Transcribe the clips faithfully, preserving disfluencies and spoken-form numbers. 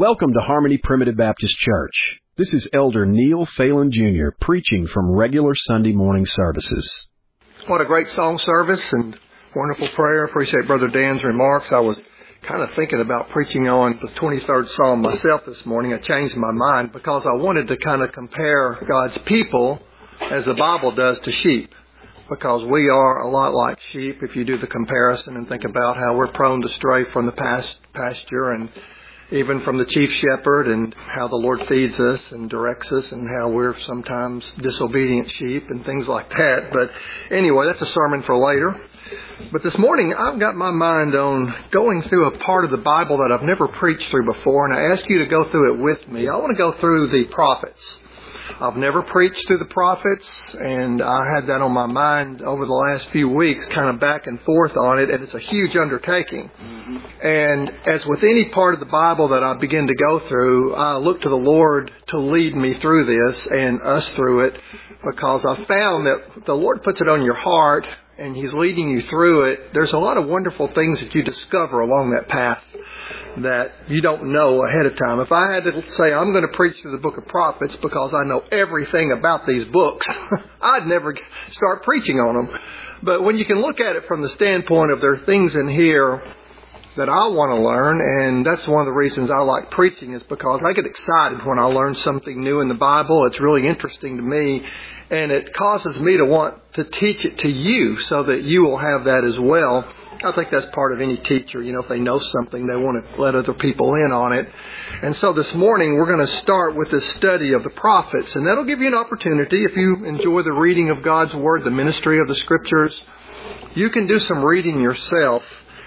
Welcome to Harmony Primitive Baptist Church. This is Elder Neil Phelan Junior preaching from regular Sunday morning services. What a great song service and wonderful prayer. Appreciate Brother Dan's remarks. I was kind of thinking about preaching on the twenty-third Psalm myself this morning. I changed my mind because I wanted to kind of compare God's people as the Bible does to sheep. Because we are a lot like sheep if you do the comparison and think about how we're prone to stray from the past pasture and even from the chief shepherd, and how the Lord feeds us and directs us, and how we're sometimes disobedient sheep and things like that. But anyway, that's a sermon for later. But this morning, I've got my mind on going through a part of the Bible that I've never preached through before, and I ask you to go through it with me. I want to go through the prophets. I've never preached through the prophets, and I had that on my mind over the last few weeks, kind of back and forth on it, and it's a huge undertaking. Mm-hmm. And as with any part of the Bible that I begin to go through, I look to the Lord to lead me through this and us through it, because I found that the Lord puts it on your heart and He's leading you through it. There's a lot of wonderful things that you discover along that path that you don't know ahead of time. If I had to say I'm going to preach through the book of prophets because I know everything about these books, I'd never start preaching on them. But when you can look at it from the standpoint of there are things in here that I want to learn, and that's one of the reasons I like preaching, is because I get excited when I learn something new in the Bible. It's really interesting to me, and it causes me to want to teach it to you so that you will have that as well. I think that's part of any teacher. You know, if they know something, they want to let other people in on it. And so this morning, we're going to start with this study of the prophets, and that'll give you an opportunity, if you enjoy the reading of God's Word, the ministry of the Scriptures, you can do some reading yourself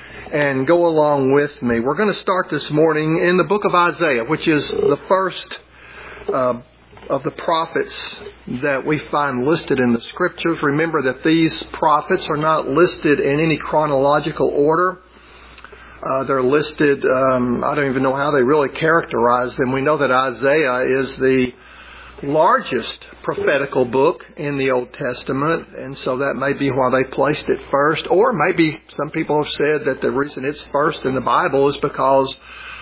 and go along with me. We're going to start this morning in the book of Isaiah, which is the first uh, of the prophets that we find listed in the Scriptures. Remember that these prophets are not listed in any chronological order. Uh, they're listed, um, I don't even know how they really characterize them. We know that Isaiah is the largest prophetical book in the Old Testament, and so that may be why they placed it first. Or maybe some people have said that the reason it's first in the Bible is because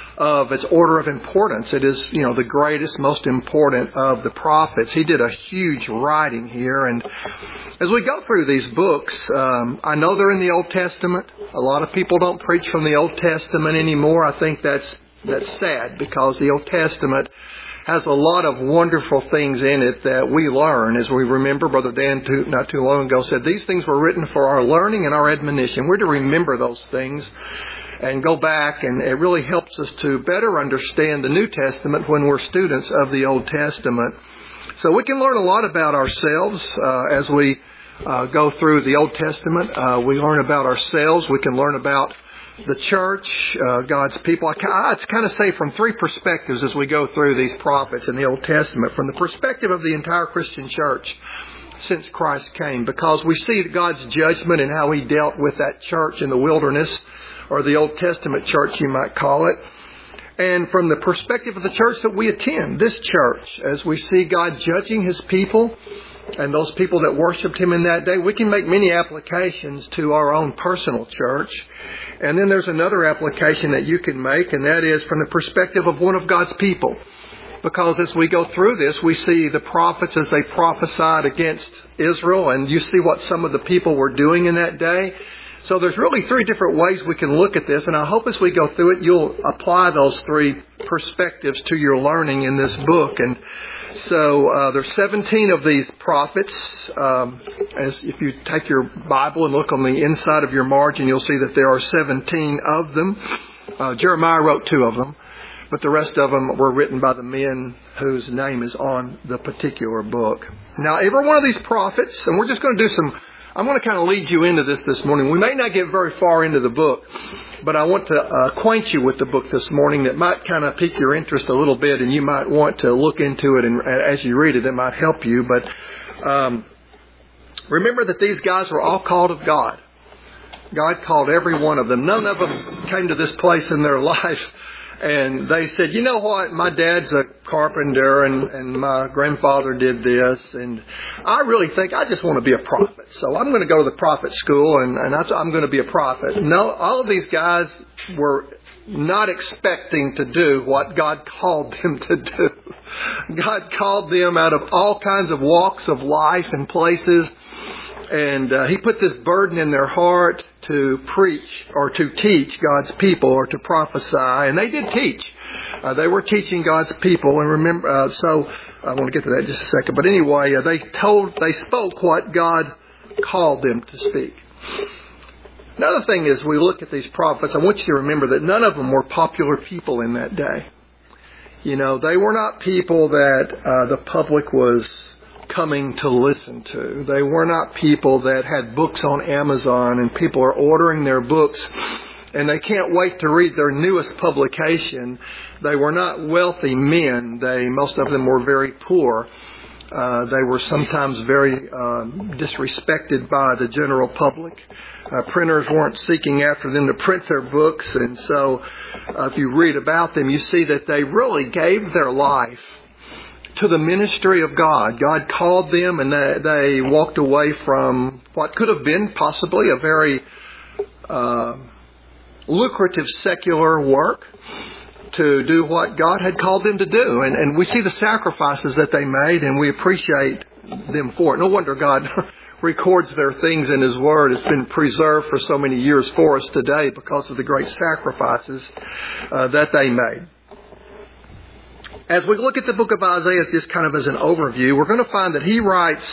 of its order of importance. It is, you know, the greatest, most important of the prophets. He did a huge writing here, and as we go through these books, um, I know they're in the Old Testament. A lot of people don't preach from the Old Testament anymore. I think that's that's sad, because the Old Testament has a lot of wonderful things in it that we learn. As we remember, Brother Dan too, not too long ago said, these things were written for our learning and our admonition. We're to remember those things and go back, and it really helps us to better understand the New Testament when we're students of the Old Testament. So we can learn a lot about ourselves uh, as we uh, go through the Old Testament. Uh, we learn about ourselves. We can learn about the church, uh, God's people. I, I kind of say from three perspectives as we go through these prophets in the Old Testament. From the perspective of the entire Christian church since Christ came, because we see God's judgment and how He dealt with that church in the wilderness, or the Old Testament church you might call it. And from the perspective of the church that we attend, this church, as we see God judging His people and those people that worshiped Him in that day, we can make many applications to our own personal church. And then there's another application that you can make, and that is from the perspective of one of God's people. Because as we go through this, we see the prophets as they prophesied against Israel, and you see what some of the people were doing in that day. So there's really three different ways we can look at this, and I hope as we go through it, you'll apply those three perspectives to your learning in this book. And so uh, there's seventeen of these prophets. Um, as if you take your Bible and look on the inside of your margin, you'll see that there are seventeen of them. Uh, Jeremiah wrote two of them, but the rest of them were written by the men whose name is on the particular book. Now, every one of these prophets, and we're just going to do some, I'm going to kind of lead you into this this morning. We may not get very far into the book, but I want to uh, acquaint you with the book this morning that might kind of pique your interest a little bit, and you might want to look into it, and as you read it, it might help you. But um, remember that these guys were all called of God. God called every one of them. None of them came to this place in their life And they said, you know what, my dad's a carpenter and, and my grandfather did this. And I really think I just want to be a prophet. So I'm going to go to the prophet school and, and I, I'm going to be a prophet. No, all of these guys were not expecting to do what God called them to do. God called them out of all kinds of walks of life and places. And uh, He put this burden in their heart to preach or to teach God's people or to prophesy. And they did teach. Uh, they were teaching God's people. And remember, uh, so I want to get to that in just a second. But anyway, uh, they told, they spoke what God called them to speak. Another thing is, we look at these prophets. I want you to remember that none of them were popular people in that day. You know, they were not people that uh, the public was coming to listen to. They were not people that had books on Amazon and people are ordering their books and they can't wait to read their newest publication. They were not wealthy men. They, most of them were very poor. Uh, they were sometimes very um, disrespected by the general public. Uh, printers weren't seeking after them to print their books. And so uh, if you read about them, you see that they really gave their life to the ministry of God. God called them and they, they walked away from what could have been possibly a very uh, lucrative secular work to do what God had called them to do. And, and we see the sacrifices that they made and we appreciate them for it. No wonder God records their things in His Word. It's been preserved for so many years for us today because of the great sacrifices uh, that they made. As we look at the book of Isaiah just kind of as an overview, we're going to find that he writes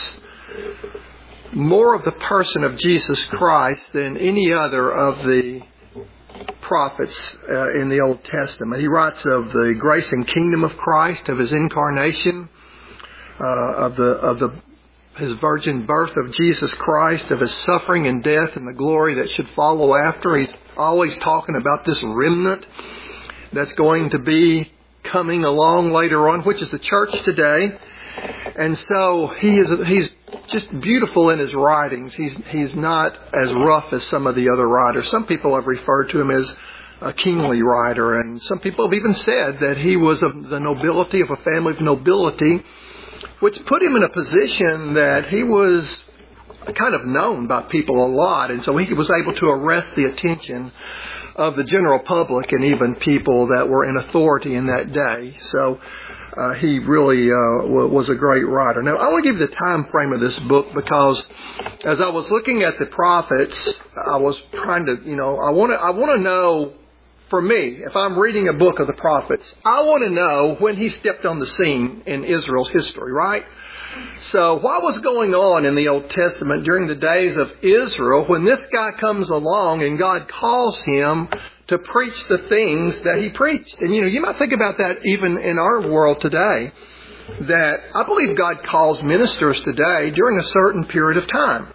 more of the person of Jesus Christ than any other of the prophets uh, in the Old Testament. He writes of the grace and kingdom of Christ, of His incarnation, uh, of the of the His virgin birth of Jesus Christ, of His suffering and death and the glory that should follow after. He's always talking about this remnant that's going to be coming along later on, which is the church today. And so he is he's just beautiful in his writings. He's he's not as rough as some of the other writers. Some people have referred to him as a kingly writer, and some people have even said that he was of the nobility, of a family of nobility, which put him in a position that he was kind of known by people a lot, and so he was able to arrest the attention of the general public and even people that were in authority in that day. So uh, he really uh, w- was a great writer. Now, I want to give you the time frame of this book because as I was looking at the prophets, I was trying to, you know, I want to, I want to know, for me, if I'm reading a book of the prophets, I want to know when he stepped on the scene in Israel's history, right? So what was going on in the Old Testament during the days of Israel when this guy comes along and God calls him to preach the things that he preached? And, you know, you might think about that even in our world today, that I believe God calls ministers today during a certain period of time.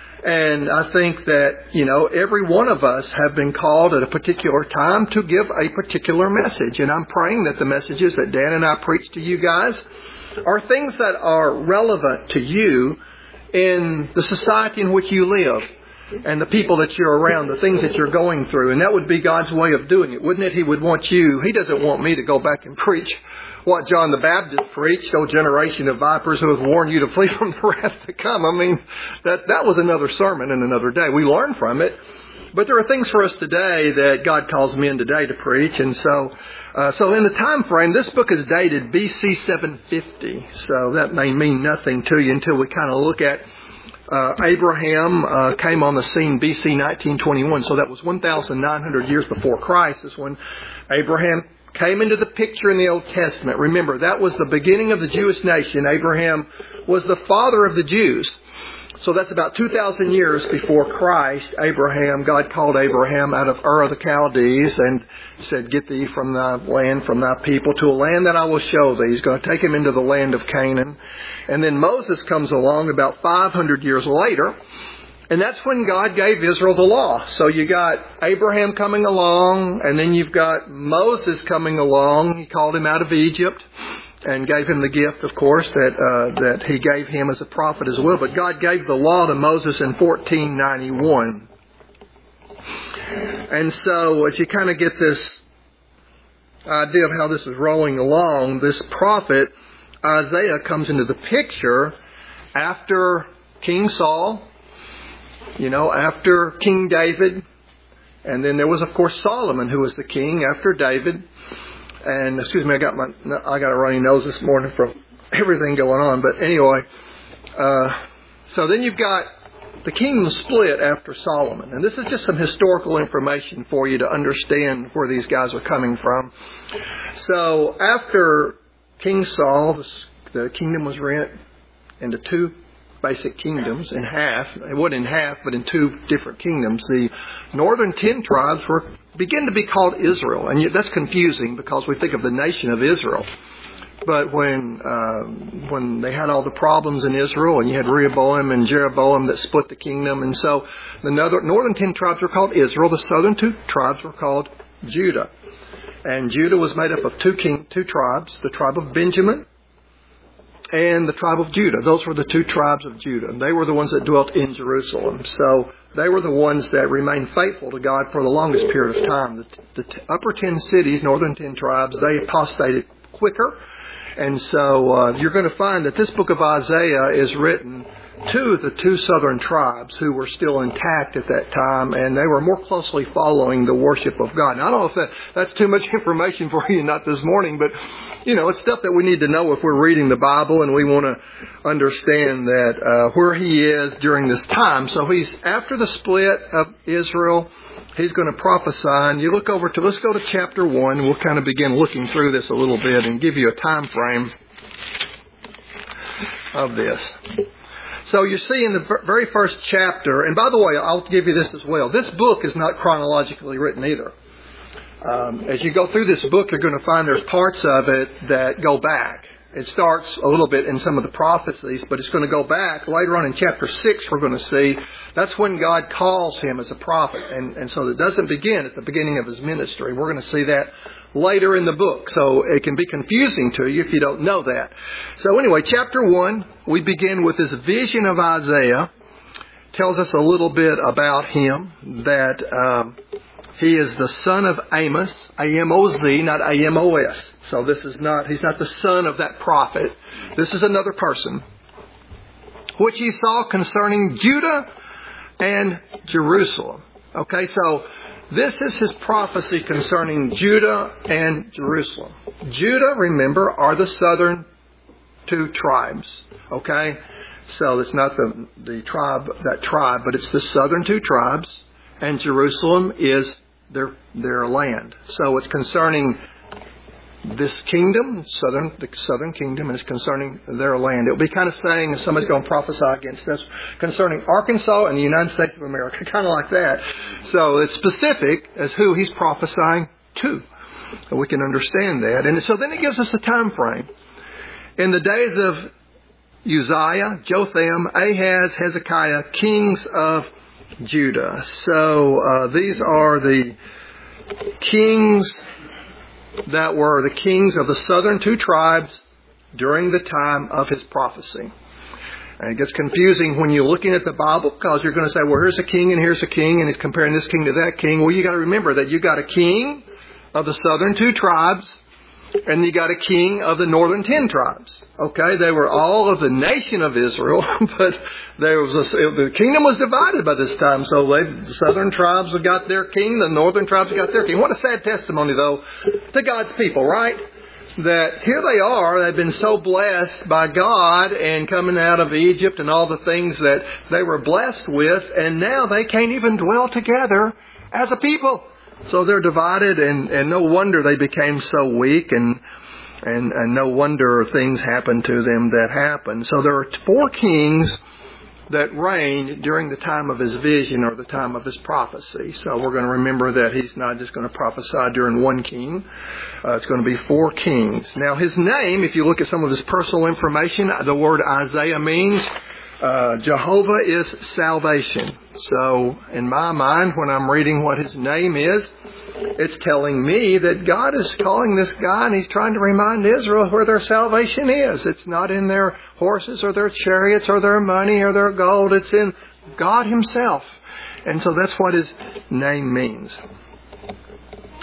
And I think that, you know, every one of us have been called at a particular time to give a particular message. And I'm praying that the messages that Dan and I preach to you guys are things that are relevant to you in the society in which you live and the people that you're around, the things that you're going through. And that would be God's way of doing it, wouldn't it? He would want you, He doesn't want me to go back and preach what John the Baptist preached, "O generation of vipers who have warned you to flee from the wrath to come." I mean, that, that was another sermon in another day. We learn from it. But there are things for us today that God calls men today to preach. And so, uh, so in the time frame, this book is dated B C seven fifty. So that may mean nothing to you until we kind of look at uh, Abraham uh, came on the scene B C nineteen twenty-one. So that was one thousand nine hundred years before Christ is when Abraham came into the picture in the Old Testament. Remember, that was the beginning of the Jewish nation. Abraham was the father of the Jews. So that's about two thousand years before Christ. Abraham, God called Abraham out of Ur of the Chaldees and said, "Get thee from thy land, from thy people, to a land that I will show thee." He's going to take him into the land of Canaan. And then Moses comes along about five hundred years later. And that's when God gave Israel the law. So you got Abraham coming along, and then you've got Moses coming along. He called him out of Egypt and gave him the gift, of course, that uh, that he gave him as a prophet as well. But God gave the law to Moses in fourteen ninety-one. And so as you kind of get this idea of how this is rolling along, this prophet, Isaiah, comes into the picture after King Saul, you know, after King David. And then there was, of course, Solomon, who was the king after David. And, excuse me, I got my, I got a runny nose this morning from everything going on. But anyway, uh, so then you've got the kingdom split after Solomon. And this is just some historical information for you to understand where these guys are coming from. So after King Saul, the, the kingdom was rent into two basic kingdoms, in half. It wasn't in half, but in two different kingdoms. The northern ten tribes were begin to be called Israel. And that's confusing because we think of the nation of Israel. But when uh, when they had all the problems in Israel, and you had Rehoboam and Jeroboam that split the kingdom, and so the northern ten tribes were called Israel. The southern two tribes were called Judah. And Judah was made up of two king, two tribes, the tribe of Benjamin and the tribe of Judah. Those were the two tribes of Judah. And they were the ones that dwelt in Jerusalem. So they were the ones that remained faithful to God for the longest period of time. The, the upper ten cities, northern ten tribes, they apostated quicker. And so uh, you're going to find that this book of Isaiah is written to the two southern tribes who were still intact at that time, and they were more closely following the worship of God. Now, I don't know if that, that's too much information for you, not this morning, but, you know, it's stuff that we need to know if we're reading the Bible and we want to understand that uh, where he is during this time. So he's after the split of Israel. He's going to prophesy, and you look over to, let's go to chapter one. We'll kind of begin looking through this a little bit and give you a time frame of this. So you see in the very first chapter, and by the way, I'll give you this as well. This book is not chronologically written either. Um, as you go through this book, you're going to find there's parts of it that go back. It starts a little bit in some of the prophecies, but it's going to go back. Later on in chapter six, we're going to see that's when God calls him as a prophet. And, and so it doesn't begin at the beginning of his ministry. We're going to see that later in the book. So it can be confusing to you if you don't know that. So anyway, chapter one, we begin with this vision of Isaiah. Tells us a little bit about him, that um, he is the son of Amos, A M O Z, not A M O S. So this is not, he's not the son of that prophet. This is another person. Which he saw concerning Judah and Jerusalem. Okay, so this is his prophecy concerning Judah and Jerusalem. Judah, remember, are the southern two tribes. Okay, so it's not the, the tribe, that tribe, but it's the southern two tribes. And Jerusalem is their their land. So it's concerning this kingdom, southern the southern kingdom, and it's concerning their land. It will be kind of saying, somebody's going to prophesy against this, concerning Arkansas and the United States of America, kind of like that. So it's specific as who he's prophesying to. And we can understand that. And so then it gives us a time frame. In the days of Uzziah, Jotham, Ahaz, Hezekiah, kings of Judah. So uh, these are the kings that were the kings of the southern two tribes during the time of his prophecy. And it gets confusing when you're looking at the Bible, because you're going to say, well, here's a king and here's a king, and he's comparing this king to that king. Well, you got to remember that you got a king of the southern two tribes, and you got a king of the northern ten tribes. Okay, they were all of the nation of Israel, but there was a, the kingdom was divided by this time. So they, the southern tribes have got their king, the northern tribes have got their king. What a sad testimony, though, to God's people, right? That here they are, they've been so blessed by God and coming out of Egypt and all the things that they were blessed with, and now they can't even dwell together as a people. So they're divided, and, and no wonder they became so weak, and, and and no wonder things happened to them that happened. So there are four kings that reigned during the time of his vision or the time of his prophecy. So we're going to remember that he's not just going to prophesy during one king. Uh, it's going to be four kings. Now his name, if you look at some of his personal information, the word Isaiah means uh, Jehovah is salvation. So in my mind, when I'm reading what his name is, it's telling me that God is calling this guy, and he's trying to remind Israel where their salvation is. It's not in their horses or their chariots or their money or their gold. It's in God himself. And so that's what his name means.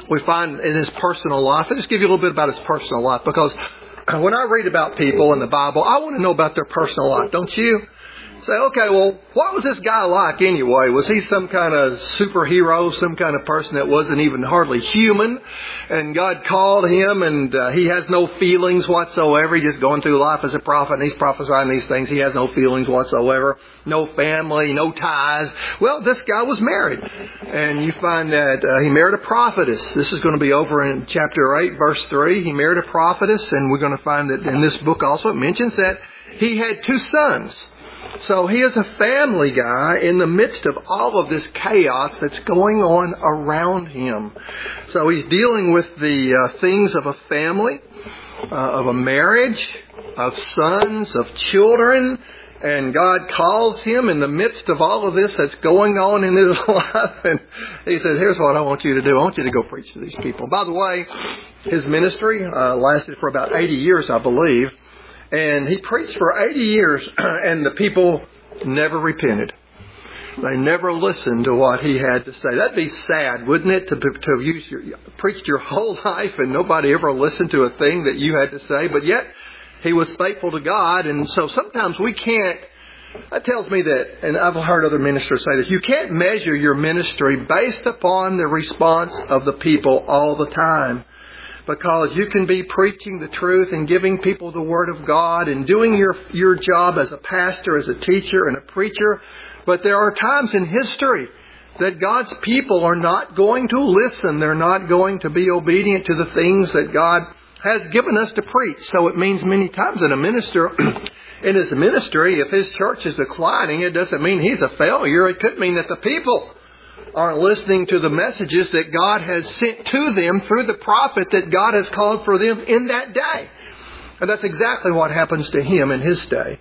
we find in his personal life. I'll just give you a little bit about his personal life, because when I read about people in the Bible, I want to know about their personal life, don't you? Say, okay, well, what was this guy like anyway? Was he some kind of superhero, some kind of person that wasn't even hardly human? And God called him, and uh, he has no feelings whatsoever. He's just going through life as a prophet, and he's prophesying these things. He has no feelings whatsoever, no family, no ties. Well, this guy was married, and you find that uh, he married a prophetess. This is going to be over in chapter eight, verse three. He married a prophetess, and we're going to find that in this book also it mentions that he had two sons. So he is a family guy in the midst of all of this chaos that's going on around him. So he's dealing with the uh, things of a family, uh, of a marriage, of sons, of children. And God calls him in the midst of all of this that's going on in his life. And he says, here's what I want you to do. I want you to go preach to these people. By the way, his ministry uh, lasted for about eighty years, I believe. And he preached for eighty years, and the people never repented. They never listened to what he had to say. That'd be sad, wouldn't it, to, to have used your, preached your whole life and nobody ever listened to a thing that you had to say. But yet, he was faithful to God. And so sometimes we can't, that tells me that, and I've heard other ministers say this, you can't measure your ministry based upon the response of the people all the time. Because you can be preaching the truth and giving people the Word of God and doing your your job as a pastor, as a teacher, and a preacher. But there are times in history that God's people are not going to listen. They're not going to be obedient to the things that God has given us to preach. So it means many times that a minister in his ministry, if his church is declining, it doesn't mean he's a failure. It could mean that the people aren't listening to the messages that God has sent to them through the prophet that God has called for them in that day. And that's exactly what happens to him in his day,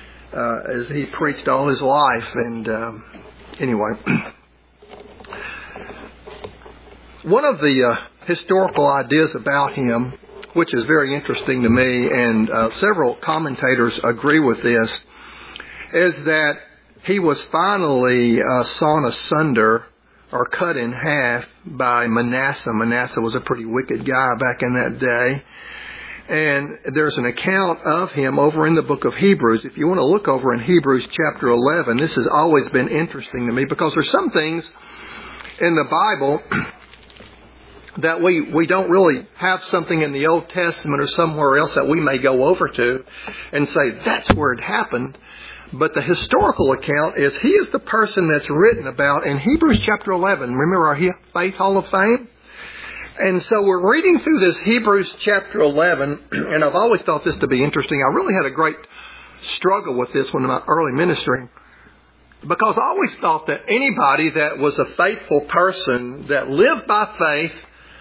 uh, as he preached all his life. And um, anyway, one of the uh, historical ideas about him, which is very interesting to me, and uh, several commentators agree with this, is that he was finally uh, sawn asunder or cut in half by Manasseh. Manasseh was a pretty wicked guy back in that day. And there's an account of him over in the book of Hebrews. If you want to look over in Hebrews chapter eleven, this has always been interesting to me because there's some things in the Bible that we, we don't really have something in the Old Testament or somewhere else that we may go over to and say, that's where it happened. But the historical account is he is the person that's written about in Hebrews chapter eleven. Remember our Faith Hall of Fame? And so we're reading through this Hebrews chapter eleven, and I've always thought this to be interesting. I really had a great struggle with this one in my early ministry, because I always thought that anybody that was a faithful person that lived by faith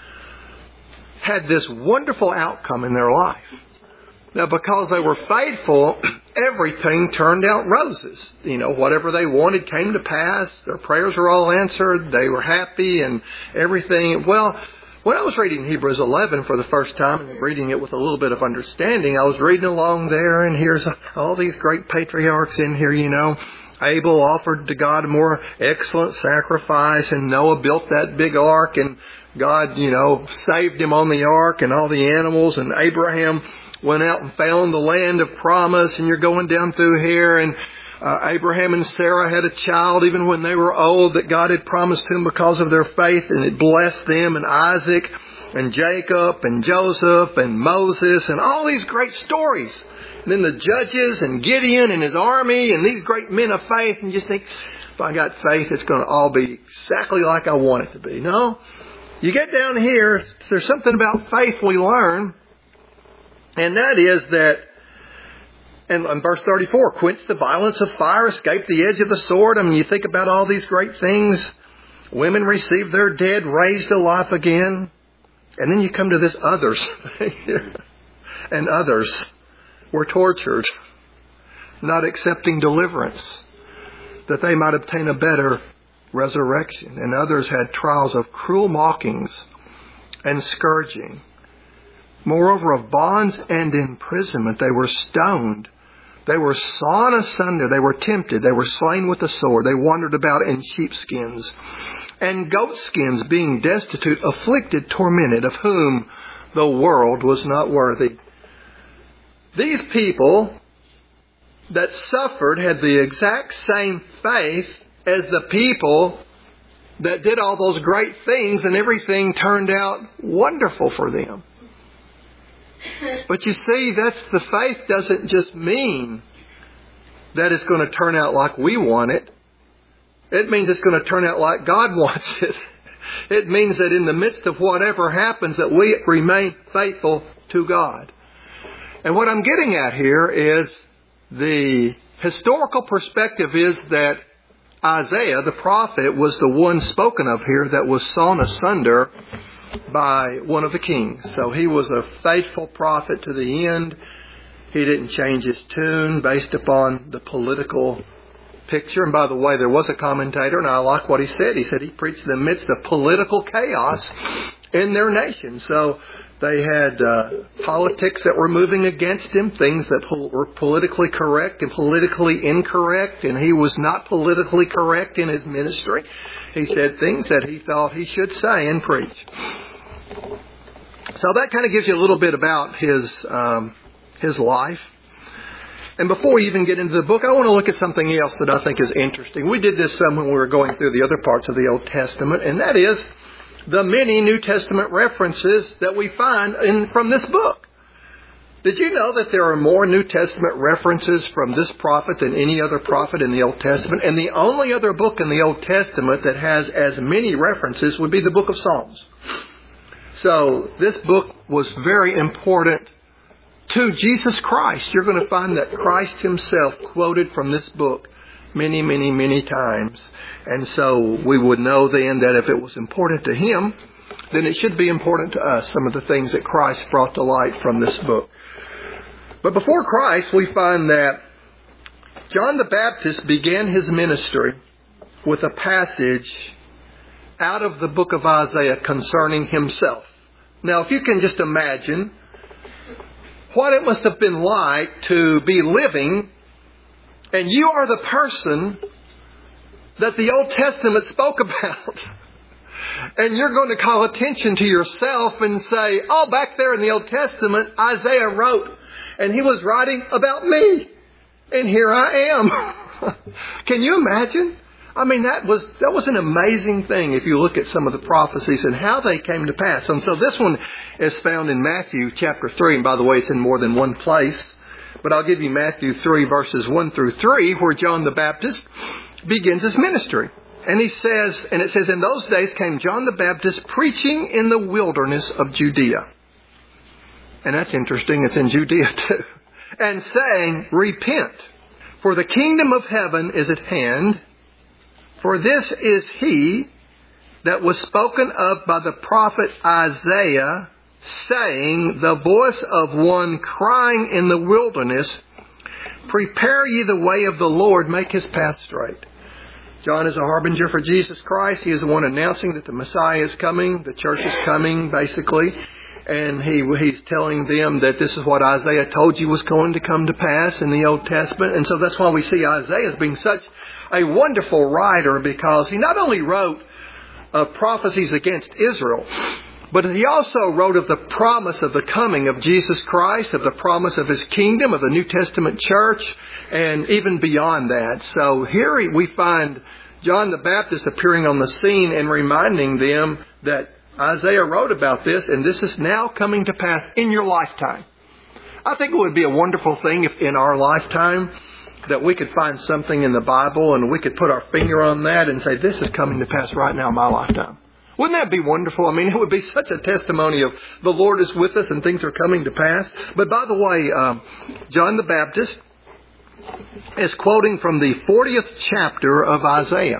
had this wonderful outcome in their life. Now, because they were faithful, everything turned out roses. You know, whatever they wanted came to pass. Their prayers were all answered. They were happy and everything. Well, when I was reading Hebrews eleven for the first time and reading it with a little bit of understanding, I was reading along there, and here's all these great patriarchs in here, you know. Abel offered to God a more excellent sacrifice, and Noah built that big ark, and God, you know, saved him on the ark and all the animals, and Abraham went out and found the land of promise, and you're going down through here, and uh, Abraham and Sarah had a child even when they were old that God had promised him because of their faith, and it blessed them, and Isaac and Jacob and Joseph and Moses and all these great stories. And then the judges and Gideon and his army and these great men of faith, and you just think, if I got faith, it's going to all be exactly like I want it to be. No. You get down here, there's something about faith we learn, and that is that, and in verse thirty-four, quench the violence of fire, escape the edge of the sword. I mean, you think about all these great things. Women receive their dead raised to life again. And then you come to this others. And others were tortured, not accepting deliverance, that they might obtain a better resurrection. And others had trials of cruel mockings and scourging. Moreover, of bonds and imprisonment, they were stoned. They were sawn asunder. They were tempted. They were slain with the sword. They wandered about in sheepskins. and goatskins, being destitute, afflicted, tormented, of whom the world was not worthy. These people that suffered had the exact same faith as the people that did all those great things, and everything turned out wonderful for them. But you see, that's the faith doesn't just mean that it's going to turn out like we want it. It means it's going to turn out like God wants it. It means that in the midst of whatever happens, that we remain faithful to God. And what I'm getting at here is the historical perspective is that Isaiah, the prophet, was the one spoken of here that was sawn asunder by one of the kings. So he was a faithful prophet to the end. He didn't change his tune based upon the political picture. And by the way, there was a commentator, and I like what he said. He said he preached in the midst of political chaos in their nation. So they had uh, politics that were moving against him, things that pol- were politically correct and politically incorrect, and he was not politically correct in his ministry. He said things that he thought he should say and preach. So that kind of gives you a little bit about his um, his life. And before we even get into the book, I want to look at something else that I think is interesting. We did this some when we were going through the other parts of the Old Testament, and that is the many New Testament references that we find in from this book. Did you know that there are more New Testament references from this prophet than any other prophet in the Old Testament? And the only other book in the Old Testament that has as many references would be the book of Psalms. So this book was very important to Jesus Christ. You're going to find that Christ himself quoted from this book many, many, many times. And so we would know then that if it was important to him, then it should be important to us, some of the things that Christ brought to light from this book. But before Christ, we find that John the Baptist began his ministry with a passage out of the book of Isaiah concerning himself. Now, if you can just imagine what it must have been like to be living, and you are the person that the Old Testament spoke about. And you're going to call attention to yourself and say, oh, back there in the Old Testament, Isaiah wrote, and he was writing about me. And here I am. Can you imagine? I mean, that was that was an amazing thing if you look at some of the prophecies and how they came to pass. And so this one is found in Matthew chapter three. And by the way, it's in more than one place. But I'll give you Matthew three verses one through three, where John the Baptist begins his ministry. And he says, and it says, in those days came John the Baptist preaching in the wilderness of Judea. And that's interesting. It's in Judea too. And saying, repent, for the kingdom of heaven is at hand. For this is he that was spoken of by the prophet Isaiah, saying, the voice of one crying in the wilderness, prepare ye the way of the Lord, make his path straight. John is a harbinger for Jesus Christ. He is the one announcing that the Messiah is coming, the church is coming, basically. And he he's telling them that this is what Isaiah told you was going to come to pass in the Old Testament. And so that's why we see Isaiah as being such a wonderful writer, because he not only wrote uh, prophecies against Israel, but he also wrote of the promise of the coming of Jesus Christ, of the promise of his kingdom, of the New Testament church, and even beyond that. So here we find John the Baptist appearing on the scene and reminding them that Isaiah wrote about this, and this is now coming to pass in your lifetime. I think it would be a wonderful thing if in our lifetime that we could find something in the Bible and we could put our finger on that and say, this is coming to pass right now in my lifetime. Wouldn't that be wonderful? I mean, it would be such a testimony of the Lord is with us and things are coming to pass. But by the way, um, John the Baptist is quoting from the fortieth chapter of Isaiah.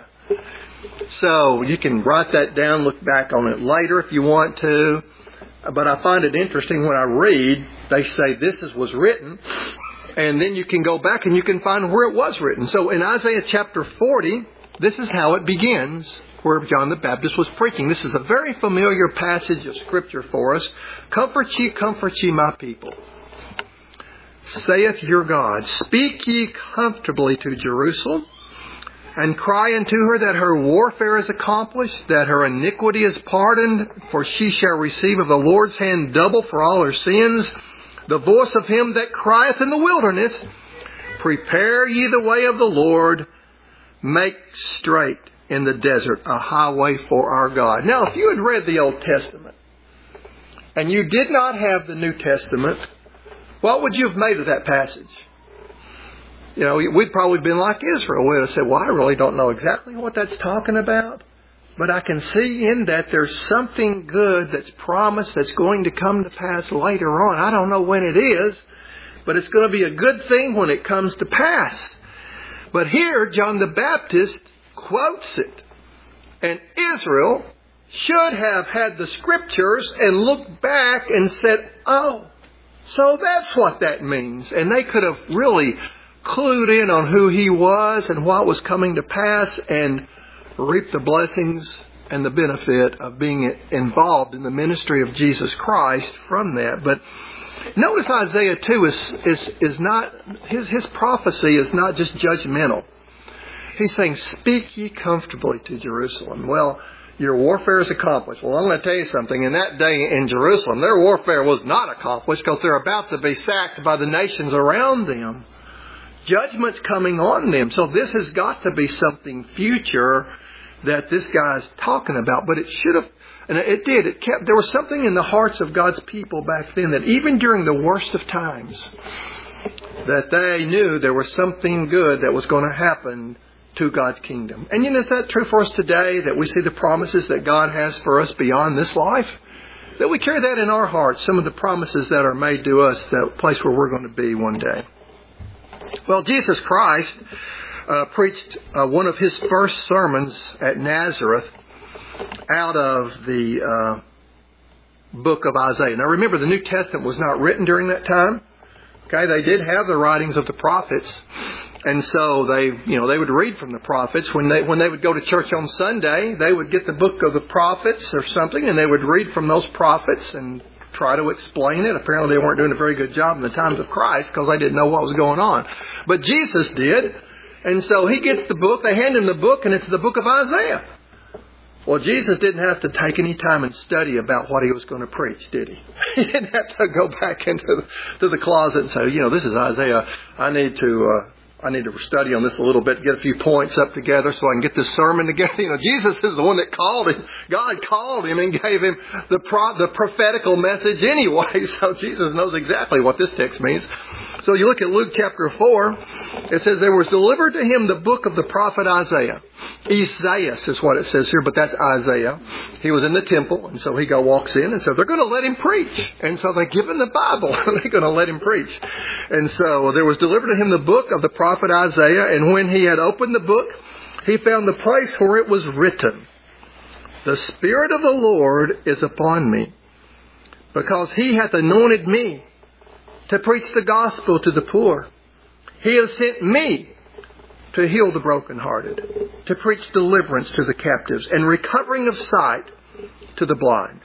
So you can write that down, look back on it later if you want to. But I find it interesting when I read, they say this is, was written. And then you can go back and you can find where it was written. So in Isaiah chapter forty, this is how it begins, where John the Baptist was preaching. This is a very familiar passage of Scripture for us. Comfort ye, comfort ye, my people, saith your God. Speak ye comfortably to Jerusalem, and cry unto her that her warfare is accomplished, that her iniquity is pardoned, for she shall receive of the Lord's hand double for all her sins. The voice of him that crieth in the wilderness, prepare ye the way of the Lord, make straight in the desert a highway for our God. Now, if you had read the Old Testament, and you did not have the New Testament, what would you have made of that passage? You know, we'd probably been like Israel. We'd have said, well, I really don't know exactly what that's talking about. But I can see in that there's something good that's promised that's going to come to pass later on. I don't know when it is, but it's going to be a good thing when it comes to pass. But here, John the Baptist quotes it. And Israel should have had the Scriptures and looked back and said, oh, so that's what that means. And they could have really clued in on who he was and what was coming to pass and reap the blessings and the benefit of being involved in the ministry of Jesus Christ from that. But notice Isaiah two is is is not his his prophecy is not just judgmental. He's saying, "Speak ye comfortably to Jerusalem." Well, your warfare is accomplished. Well, I'm going to tell you something. In that day in Jerusalem, their warfare was not accomplished because they're about to be sacked by the nations around them. Judgment's coming on them. So this has got to be something future that this guy's talking about. But it should have, and it did, it kept, there was something in the hearts of God's people back then that even during the worst of times, that they knew there was something good that was going to happen to God's kingdom. And you know, is that true for us today, that we see the promises that God has for us beyond this life? That we carry that in our hearts, some of the promises that are made to us, that place where we're going to be one day. Well, Jesus Christ uh, preached uh, one of his first sermons at Nazareth out of the uh, book of Isaiah. Now remember, the New Testament was not written during that time. Okay, they did have the writings of the prophets. And so they, you know, they would read from the prophets. When they when they would go to church on Sunday, they would get the book of the prophets or something, and they would read from those prophets and try to explain it. Apparently they weren't doing a very good job in the times of Christ because they didn't know what was going on. But Jesus did. And so he gets the book. They hand him the book, and it's the book of Isaiah. Well, Jesus didn't have to take any time and study about what he was going to preach, did he? He didn't have to go back into the, to the closet and say, you know, this is Isaiah. I need to... Uh, I need to study on this a little bit, get a few points up together so I can get this sermon together. You know, Jesus is the one that called him. God called him and gave him the pro- the prophetical message anyway. So Jesus knows exactly what this text means. So you look at Luke chapter four. It says, there was delivered to him the book of the prophet Isaiah. Isaiah is what it says here, but that's Isaiah. He was in the temple, and so he go walks in, and so they're going to let him preach. And so they give him the Bible. They're going to let him preach. And so there was delivered to him the book of the prophet Isaiah, and when he had opened the book, he found the place where it was written, the Spirit of the Lord is upon me, because he hath anointed me to preach the gospel to the poor. He has sent me to heal the brokenhearted, to preach deliverance to the captives, and recovering of sight to the blind,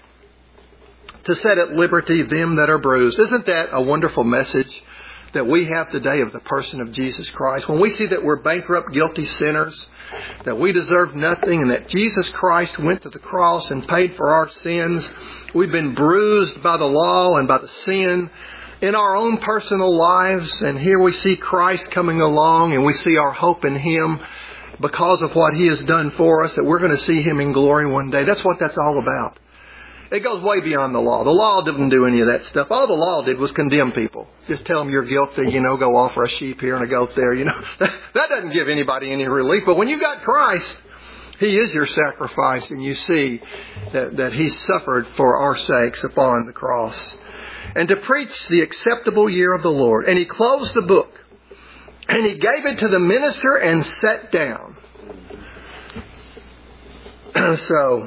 to set at liberty them that are bruised. Isn't that a wonderful message that we have today of the person of Jesus Christ? When we see that we're bankrupt, guilty sinners, that we deserve nothing, and that Jesus Christ went to the cross and paid for our sins. We've been bruised by the law and by the sin in our own personal lives, and here we see Christ coming along, and we see our hope in Him because of what He has done for us, that we're going to see Him in glory one day. That's what that's all about. It goes way beyond the law. The law didn't do any of that stuff. All the law did was condemn people. Just tell them you're guilty, you know, go offer a sheep here and a goat there, you know. That, that doesn't give anybody any relief. But when you got Christ, He is your sacrifice, and you see that, that He suffered for our sakes upon the cross. And to preach the acceptable year of the Lord. And He closed the book, and He gave it to the minister and sat down. So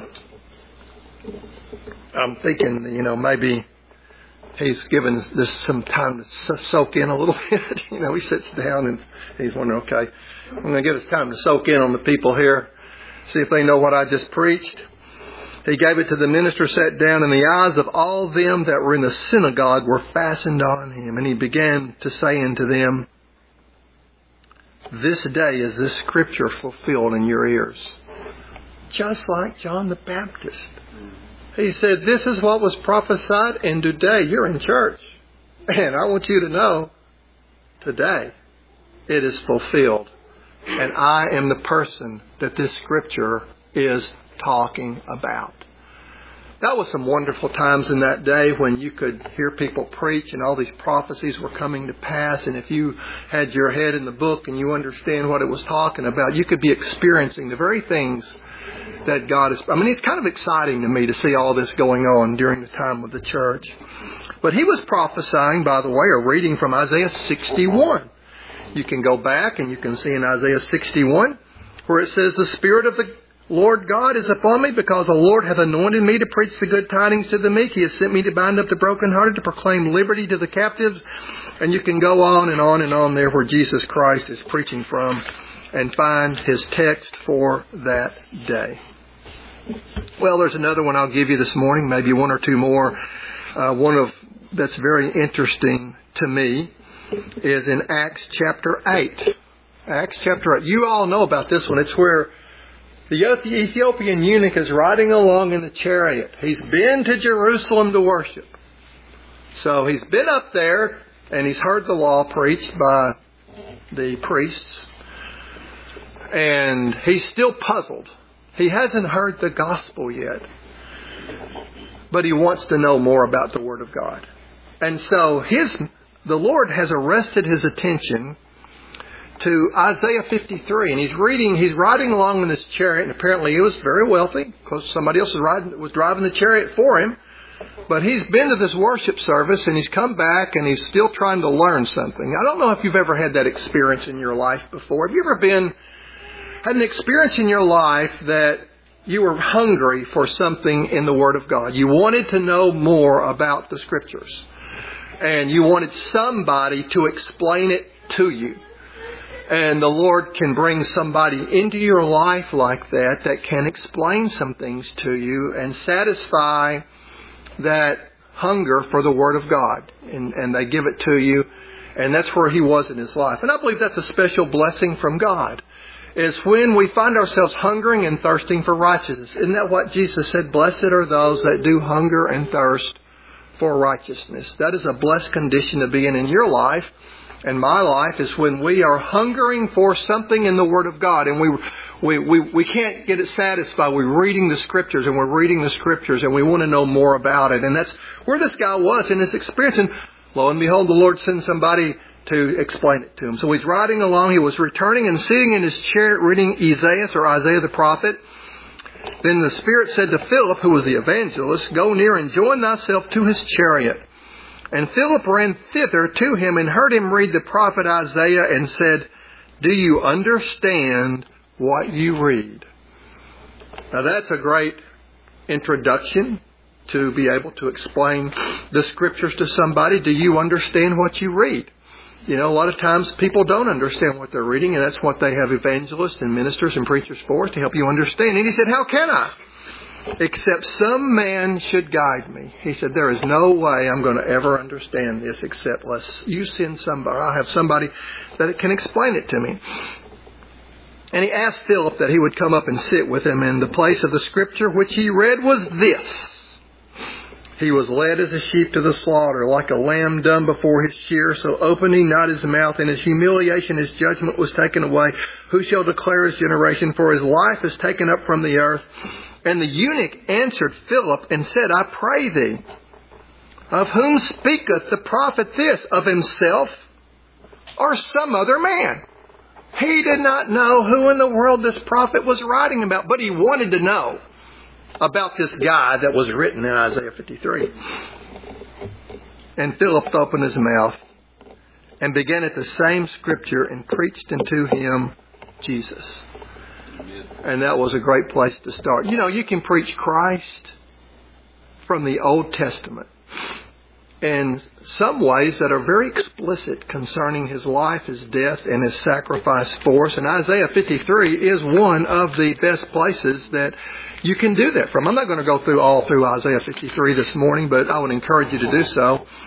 I'm thinking, you know, maybe He's given this some time to soak in a little bit. You know, He sits down and He's wondering, okay, I'm going to give us time to soak in on the people here, see if they know what I just preached. He gave it to the minister, sat down, and the eyes of all them that were in the synagogue were fastened on Him. And He began to say unto them, this day is this scripture fulfilled in your ears. Just like John the Baptist. He said, this is what was prophesied, and today you're in church. And I want you to know, today it is fulfilled. And I am the person that this scripture is talking about. That was some wonderful times in that day when you could hear people preach and all these prophecies were coming to pass. And if you had your head in the book and you understand what it was talking about, you could be experiencing the very things that God is. I mean, it's kind of exciting to me to see all this going on during the time of the church. But he was prophesying, by the way, or reading from Isaiah sixty-one. You can go back and you can see in Isaiah sixty-one where it says, the Spirit of the Lord God is upon me, because the Lord hath anointed me to preach the good tidings to the meek. He has sent me to bind up the brokenhearted, to proclaim liberty to the captives. And you can go on and on and on there where Jesus Christ is preaching from and find his text for that day. Well, there's another one I'll give you this morning, maybe one or two more. Uh, one of that's very interesting to me is in Acts chapter eight. Acts chapter eight. You all know about this one. It's where the Ethiopian eunuch is riding along in the chariot. He's been to Jerusalem to worship. So he's been up there and he's heard the law preached by the priests. And he's still puzzled. He hasn't heard the gospel yet. But he wants to know more about the Word of God. And so his the Lord has arrested his attention to Isaiah fifty-three, and he's reading, he's riding along in this chariot, and apparently he was very wealthy, because somebody else was, riding, was driving the chariot for him. But he's been to this worship service, and he's come back, and he's still trying to learn something. I don't know if you've ever had that experience in your life before. Have you ever been, had an experience in your life that you were hungry for something in the Word of God? You wanted to know more about the Scriptures, and you wanted somebody to explain it to you. And the Lord can bring somebody into your life like that that can explain some things to you and satisfy that hunger for the Word of God. And, and they give it to you. And that's where he was in his life. And I believe that's a special blessing from God. Is when we find ourselves hungering and thirsting for righteousness. Isn't that what Jesus said? Blessed are those that do hunger and thirst for righteousness. That is a blessed condition to be in in your life. And my life is when we are hungering for something in the Word of God, and we we we, we can't get it satisfied. We're reading the Scriptures, and we're reading the Scriptures, and we want to know more about it. And that's where this guy was in his experience. And lo and behold, the Lord sends somebody to explain it to him. So he's riding along. He was returning and sitting in his chariot reading Isaiah or Isaiah the prophet. Then the Spirit said to Philip, who was the evangelist, go near and join thyself to his chariot. And Philip ran thither to him and heard him read the prophet Isaiah and said, do you understand what you read? Now that's a great introduction to be able to explain the Scriptures to somebody. Do you understand what you read? You know, a lot of times people don't understand what they're reading, and that's what they have evangelists and ministers and preachers for, to help you understand. And he said, how can I? Except some man should guide me. He said, there is no way I'm going to ever understand this except unless you send somebody. I have somebody that can explain it to me. And he asked Philip that he would come up and sit with him. And the place of the Scripture which he read was this. He was led as a sheep to the slaughter, like a lamb dumb before his shearer. So opening not his mouth, in his humiliation his judgment was taken away. Who shall declare his generation? For his life is taken up from the earth. And the eunuch answered Philip and said, I pray thee, of whom speaketh the prophet this? Of himself or some other man? He did not know who in the world this prophet was writing about, but he wanted to know about this guy that was written in Isaiah fifty-three. And Philip opened his mouth and began at the same Scripture and preached unto him Jesus. And that was a great place to start. You know, you can preach Christ from the Old Testament in some ways that are very explicit concerning his life, his death, and his sacrifice for us. And Isaiah fifty-three is one of the best places that you can do that from. I'm not going to go through all through Isaiah fifty-three this morning, but I would encourage you to do so.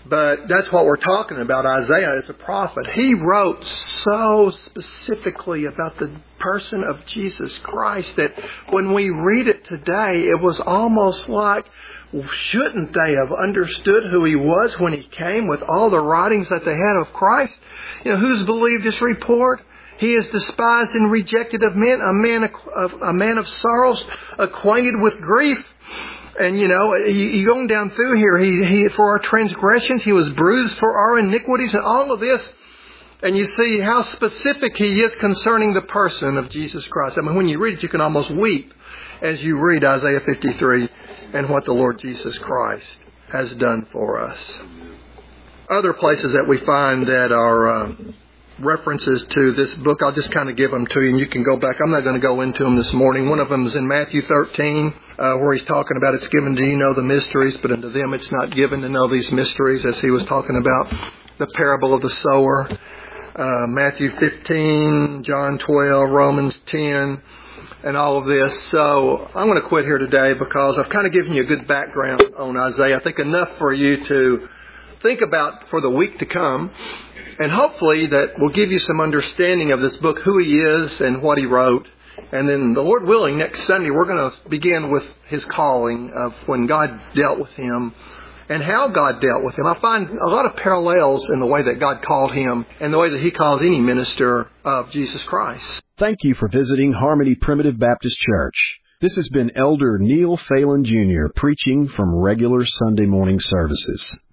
But that's what we're talking about. Isaiah is a prophet. He wrote so specifically about the person of Jesus Christ that when we read it today, it was almost like, shouldn't they have understood who He was when He came with all the writings that they had of Christ? You know, who's believed His report? He is despised and rejected of men, a man of, a man of sorrows, acquainted with grief. And, you know, you, you going down through here, he, he, for our transgressions, He was bruised for our iniquities, and all of this. And you see how specific He is concerning the person of Jesus Christ. I mean, when you read it, you can almost weep as you read Isaiah fifty-three and what the Lord Jesus Christ has done for us. Other places that we find that are uh, references to this book, I'll just kind of give them to you and you can go back. I'm not going to go into them this morning. One of them is in Matthew thirteen, uh, where He's talking about it's given to you know the mysteries, but unto them it's not given to know these mysteries, as He was talking about the parable of the sower. Uh, Matthew fifteen, John twelve, Romans ten, and all of this. So I'm going to quit here today because I've kind of given you a good background on Isaiah. I think enough for you to think about for the week to come. And hopefully that will give you some understanding of this book, who he is and what he wrote. And then, the Lord willing, next Sunday we're going to begin with his calling of when God dealt with him and how God dealt with him. I find a lot of parallels in the way that God called him and the way that he calls any minister of Jesus Christ. Thank you for visiting Harmony Primitive Baptist Church. This has been Elder Neil Phelan Junior preaching from regular Sunday morning services.